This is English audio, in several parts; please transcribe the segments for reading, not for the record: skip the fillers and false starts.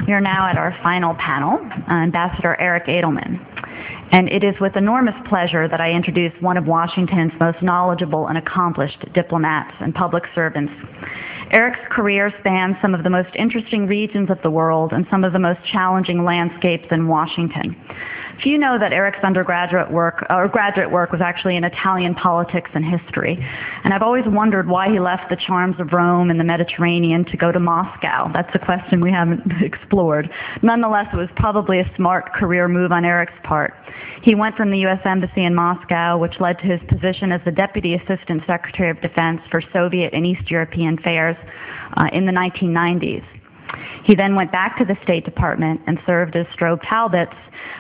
We are now at our final panel, Ambassador Eric Edelman. And it is with enormous pleasure that I introduce one of Washington's most knowledgeable and accomplished diplomats and public servants. Eric's career spans some of the most interesting regions of the world and some of the most challenging landscapes in Washington. Few know that Eric's graduate work was actually in Italian politics and history, and I've always wondered why he left the charms of Rome and the Mediterranean to go to Moscow. That's a question we haven't explored. Nonetheless, it was probably a smart career move on Eric's part. He went from the U.S. Embassy in Moscow, which led to his position as the Deputy Assistant Secretary of Defense for Soviet and East European Affairs in the 1990s. He then went back to the State Department and served as Strobe Talbot's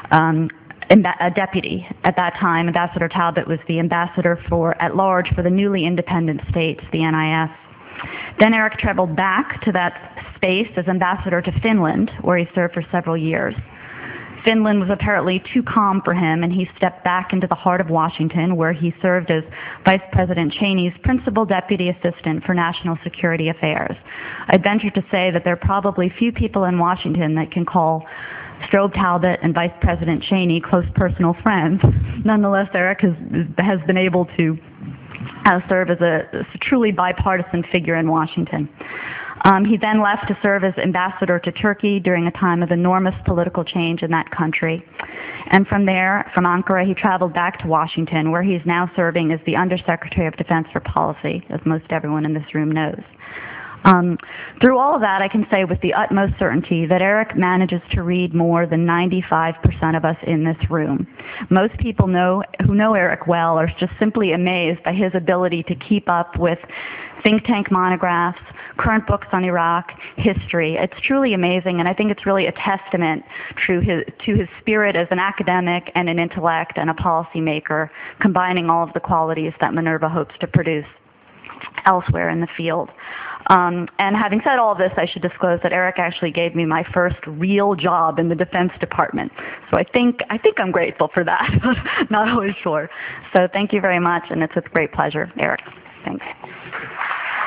a deputy. At that time, Ambassador Talbot was the ambassador at large for the newly independent states, the NIS. Then Eric traveled back to that space as ambassador to Finland, where he served for several years. Finland was apparently too calm for him, and he stepped back into the heart of Washington, where he served as Vice President Cheney's principal deputy assistant for national security affairs. I'd venture to say that there are probably few people in Washington that can call Strobe Talbot and Vice President Cheney close personal friends. Nonetheless, Eric has been able to serve as a truly bipartisan figure in Washington. He then left to serve as ambassador to Turkey during a time of enormous political change in that country. And from there, from Ankara, he traveled back to Washington, where he's now serving as the Undersecretary of Defense for Policy, as most everyone in this room knows. Through all of that, I can say with the utmost certainty that Eric manages to read more than 95% of us in this room. Most people who know Eric well are just simply amazed by his ability to keep up with think tank monographs, current books on Iraq, history. It's truly amazing, and I think it's really a testament to his spirit as an academic and an intellect and a policymaker, combining all of the qualities that Minerva hopes to produce elsewhere in the field. And having said all of this, I should disclose that Eric actually gave me my first real job in the Defense Department. So I think I'm grateful for that, not always sure. So thank you very much, and it's with great pleasure, Eric. Thanks.